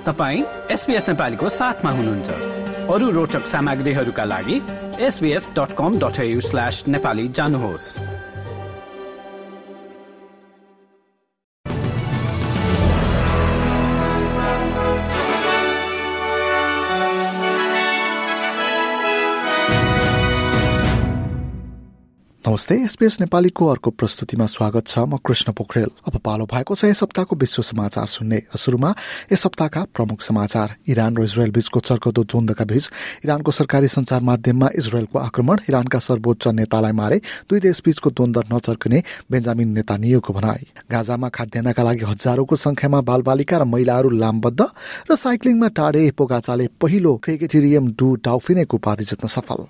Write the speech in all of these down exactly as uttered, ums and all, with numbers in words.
तपाईं एसबीएस नेपालीको साथमा हुनुहुन्छ। अरू रोचक सामग्रीहरूका लागि S B S dot com dot A U slash Nepali जानुहोस्। नमस्ते, एसबीएस नेपालीको अर्को प्रस्तुतिमा स्वागत छ। म कृष्ण पोखरेल। अब पालो भएको छ यस हप्ताको विश्व समाचार सुन्ने। र सुरुमा यस हप्ताका प्रमुख समाचार। इरान र इजरायल बीचको चर्कदो द्वन्द्वका बीच इरानको सरकारी संचार माध्यममा इजरायलको आक्रमण, इरानका सर्वोच्च नेतालाई मारे, दुई देश बीचको द्वन्द्व नचर्कने बेन्जामिन नेतान्याहुको भनाई। गाजामा खाद्यान्नका लागि हजारौंको संख्यामा बालबालिका र महिलाहरू लामबद्ध र साइक्लिङमा टाढे पोगाचाले पहिलो क्रिकेटेरियम डु डाउफिनेको उपाधि जित्न सफल।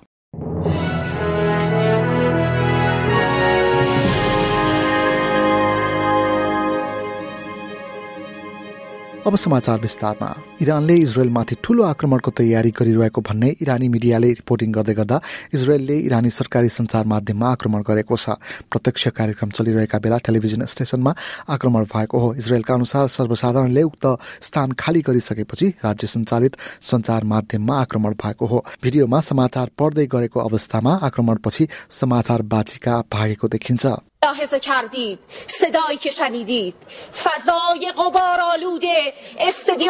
अब समाचार विस्तारमा। इरानले इजरायलमाथि ठूलो आक्रमणको तयारी गरिरहेको भन्ने इरानी मिडियाले रिपोर्टिङ गर्दै गर्दा इजरायलले इरानी सरकारी संचार माध्यममा आक्रमण गरेको छ। प्रत्यक्ष कार्यक्रम चलिरहेका बेला टेलिभिजन स्टेशनमा आक्रमण भएको हो। इजरायलका अनुसार सर्वसाधारणले उक्त स्थान खाली गरिसकेपछि राज्य सञ्चालित संचार माध्यममा आक्रमण भएको हो। भिडियोमा समाचार पढ्दै गरेको अवस्थामा आक्रमणपछि समाचार बाचिका भागेको देखिन्छ। ملاحظه کردید صدایی که شنیدید فضای غبارآلوده استادیوم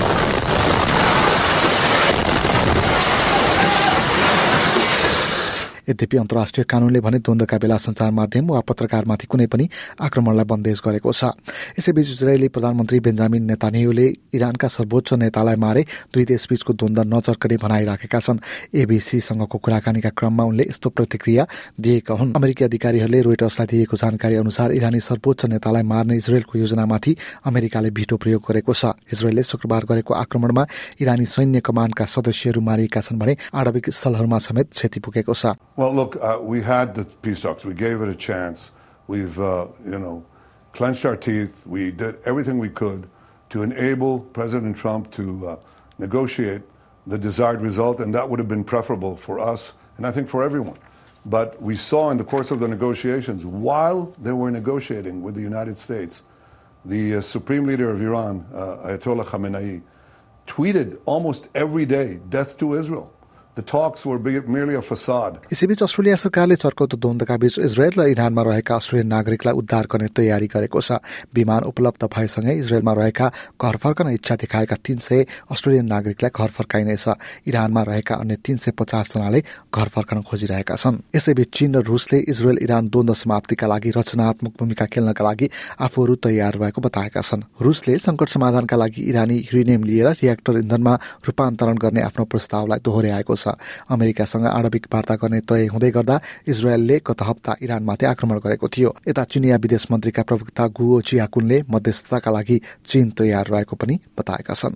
यद्यपि अन्तर्राष्ट्रिय कानूनले भने द्वन्द्वका बेला संचार माध्यम वा पत्रकारमाथि कुनै पनि आक्रमणलाई बन्देज गरेको छ। यसैबीच इजरायली प्रधानमन्त्री बेन्जामिन नेतान्याहुले इरानका सर्वोच्च नेतालाई मारे दुई देशबीचको द्वन्द्व नचर्कने भनाइराखेका छन्। एबीसीसँगको कुराकानीका क्रममा उनले यस्तो प्रतिक्रिया दिएका हुन्। अमेरिकी अधिकारीहरूले रोइटर्सलाई दिएको जानकारी अनुसार इरानी सर्वोच्च नेतालाई मार्ने इजरायलको योजनामाथि अमेरिकाले भिटो प्रयोग गरेको छ। इजरायलले शुक्रबार गरेको आक्रमणमा इरानी सैन्य कमान्डका सदस्यहरू मारिएका छन् भने आणविक स्थलहरूमा समेत क्षति पुगेको छ। Well, look, uh, we had the peace talks. We gave it a chance. We've, uh, you know, clenched our teeth. We did everything we could to enable President Trump to uh, negotiate the desired result, and that would have been preferable for us and I think for everyone. But we saw in the course of the negotiations, while they were negotiating with the United States, the uh, Supreme Leader of Iran, uh, Ayatollah Khamenei, tweeted almost every day, "Death to Israel." The talks were merely a facade. यसैबीच Australia सरकारले चर्कदो द्वन्द्वका बीच Israel र इरानमा रहेका Australian नागरिकलाई उद्धार गर्ने तयारी गरेको छ। विमान उपलब्ध भएसँगै इजरायलमा रहेका घर फर्कन इच्छा देखाएका तीन सय अस्ट्रेलियन नागरिकलाई घर फर्काइनेछ। इरानमा रहेका अन्य तीन सय पचास जनाले घर फर्कन खोजिरहेका छन्। यसैबीच चीन र रुसले इजरायल इरान द्वन्द्व समाप्तिका लागि रचनात्मक भूमिका खेल्नका लागि आफूहरू तयार रहेको बताएका छन्। रुसले संकट समाधानका लागि इरानी युरेनियम लिएर रियाक्टर इन्धनमा रूपान्तरण गर्ने आफ्नो प्रस्तावलाई दोहोर्याएको छ। अमेरिकासँग आणविक वार्ता गर्ने तय हुँदै गर्दा इजरायलले गत हप्ता इरानमाथि आक्रमण गरेको थियो। यता चीनिया विदेश मन्त्रीका प्रवक्ता गुओ चियाकुनले मध्यस्थताका लागि चीन तयार रहेको पनि बताएका छन्।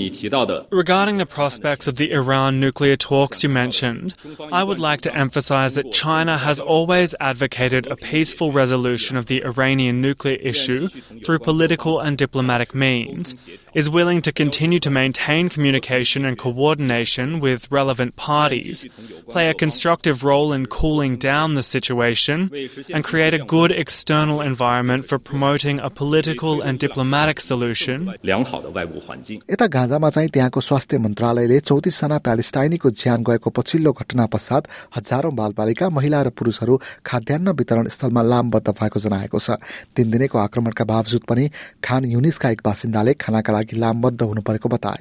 Regarding the prospects of the Iran nuclear talks you mentioned, I would like to emphasize that China has always advocated a peaceful resolution of the Iranian nuclear issue through political and diplomatic means, is willing to continue to maintain communication and coordination with relevant parties, play a constructive role in cooling down the situation, and create a good external environment for promoting a political and diplomatic solution. यता गाजामा चाहिँ त्यहाँको स्वास्थ्य मन्त्रालयले चौतीस जना प्यालेस्टाइनीको ज्यान गएको पछिल्लो घटना पश्चात हजारौं बालबालिका, महिला र पुरुषहरू खाद्यान्न वितरण स्थलमा लामबद्ध भएको जनाएको छ। तीन दिनको आक्रमणका बावजुद पनि खान युनिसका एक बासिन्दाले खानाका लागि लामबद्ध हुनु परेको बताए।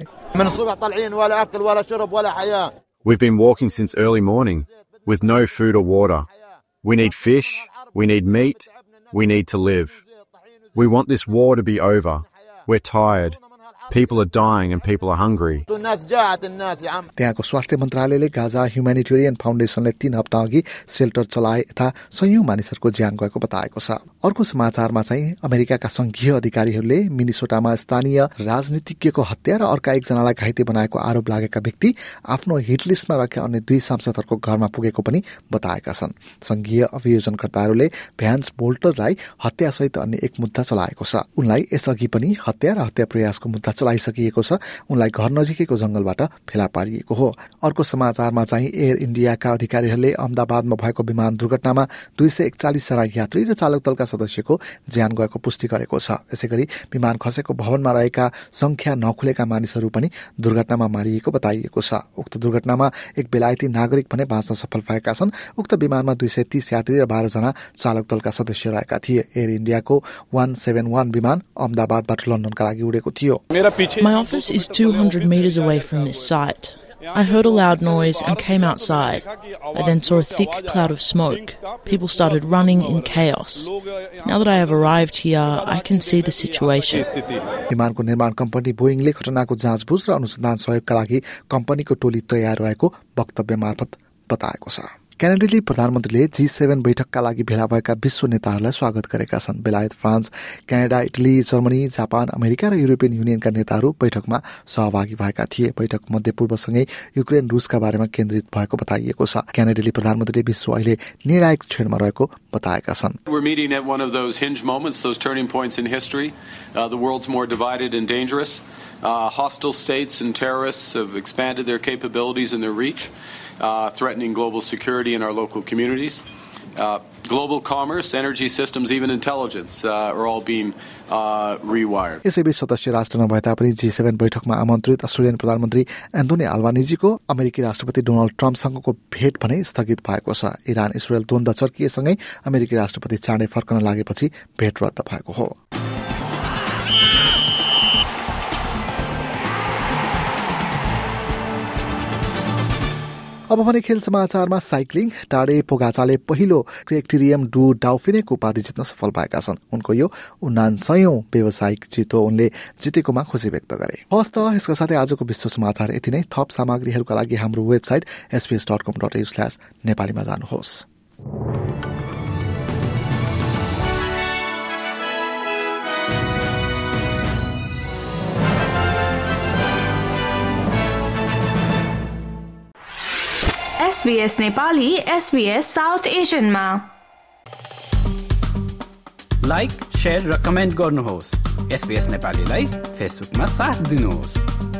We've been walking since early morning with no food or water. We need fish, we need meat, we need to live. We want this war to be over. We're tired. People are dying and people are hungry. त्यहाँको स्वास्थ्य मन्त्रालयले गाजा ह्युम्यानिटेरियन फाउन्डेसनले तीन हप्ता अघि shelter चलाए तथा सयौं मानिसहरूको ज्यान गएको बताएको छ। अर्को समाचारमा चाहिँ अमेरिकाका संघीय अधिकारीहरूले मिनिसोटामा स्थानीय राजनीतिज्ञको हत्या र अर्का एकजनालाई घाइते बनाएको आरोप लागेका व्यक्ति आफ्नो हिट लिस्टमा राखेका अन्य दुई सांसदहरूको घरमा पुगेको पनि बताएका छन्। संघीय अभियोजनकर्ताहरूले भ्यान्स बोल्टरलाई हत्यासहित अन्य एक मुद्दा चलाएको छ। उनलाई यसअघि पनि हत्या र हत्या प्रयासको मुद्दा चलाइसकिएको छ, उनलाई घर नजिकैको जंगलबाट फेला पारिएको हो। अर्को समाचारमा चाहिँ एयर इन्डियाका अधिकारीहरूले अहमदाबादमा भएको विमान दुर्घटनामा दुई सय एकचालिस जना यात्री र चालक दलका सदस्यको ज्यान गएको पुष्टि गरेको छ। यसैगरी विमान खसेको भवनमा रहेका संख्या नखुलेका मानिसहरू पनि दुर्घटनामा मारिएको बताइएको छ। उक्त दुर्घटनामा एक बेलायती नागरिक भने बाँच्न सफल भएका छन्। उक्त विमानमा दुई सय तीस यात्री र बाह्र जना चालक दलका सदस्य रहेका थिए। एयर इन्डियाको one seventy-one विमान अहमदाबादबाट लन्डनका लागि उडेको थियो। My office is two hundred meters away from this site. I heard a loud noise and came outside. I then saw a thick cloud of smoke. People started running in chaos. Now that I have arrived here, I can see the situation. विमानको निर्माण company बोइङले घटनाको जाँचबुझ र अनुसन्धान सहयोगका लागि कम्पनीको टोली तयार रहेको वक्तव्य मार्फत बताएको छ। क्यानाडेली प्रधानमन्त्रीले जी सेभेन बैठकका लागि भेला भएका विश्व नेताहरूलाई स्वागत गरेका छन्। बेलायत, France, Canada, Italy, Germany, Japan, America र युरोपियन युनियनका नेताहरू बैठकमा सहभागी भएका थिए। बैठक मध्यपूर्वसँगै युक्रेन रुसका बारेमा केन्द्रित भएको बताइएको छ। क्यानाडेली प्रधानमन्त्रीले विश्व अहिले निर्णायक क्षणमा रहेको बताएका छन्। We're meeting at one of those hinge moments, those turning points in history. Uh, the world's more divided and dangerous. Uh, hostile states and terrorists have expanded their capabilities and their reach. Uh, threatening global security in our local communities. Uh, global commerce, energy systems, even intelligence uh, are all being uh, rewired. यसैबीच सदस्य राष्ट्र नभए तापनि G seven बैठकमा आमन्त्रित Australian प्रधानमन्त्री Anthony अल्बानिजीको अमेरिकी राष्ट्रपति डोनाल्ड ट्रम्पसँगको भेट भने स्थगित भएको छ। इरान इस्रायल द्वन्द्व चर्किएसँगै अमेरिकी राष्ट्रपति चाँडै फर्कन लागेपछि भेट रद्द भएको हो। अब भने खेल समाचारमा साइक्लिङ टाडे पोगाचाले पहिलो क्रिएक्टेरियम डु डाउफिनेको उपाधि जित्न सफल भएका छन्। उनको यो उनान्सयौं व्यावसायिक जित हो। उनले जितेकोमा खुशी व्यक्त गरे। हस् त यसका साथै आजको विश्व समाचार यति नै। थप सामग्रीहरूका लागि हाम्रो website SBS dot com dot AU slash नेपालीमा जानुहोस्। एसबीएस नेपाली एसबीएस साउथ एशियनमा लाइक, शेयर र कमेन्ट गर्नुहोस्। एसबीएस नेपालीलाई फेसबुकमा साथ दिनुहोस्।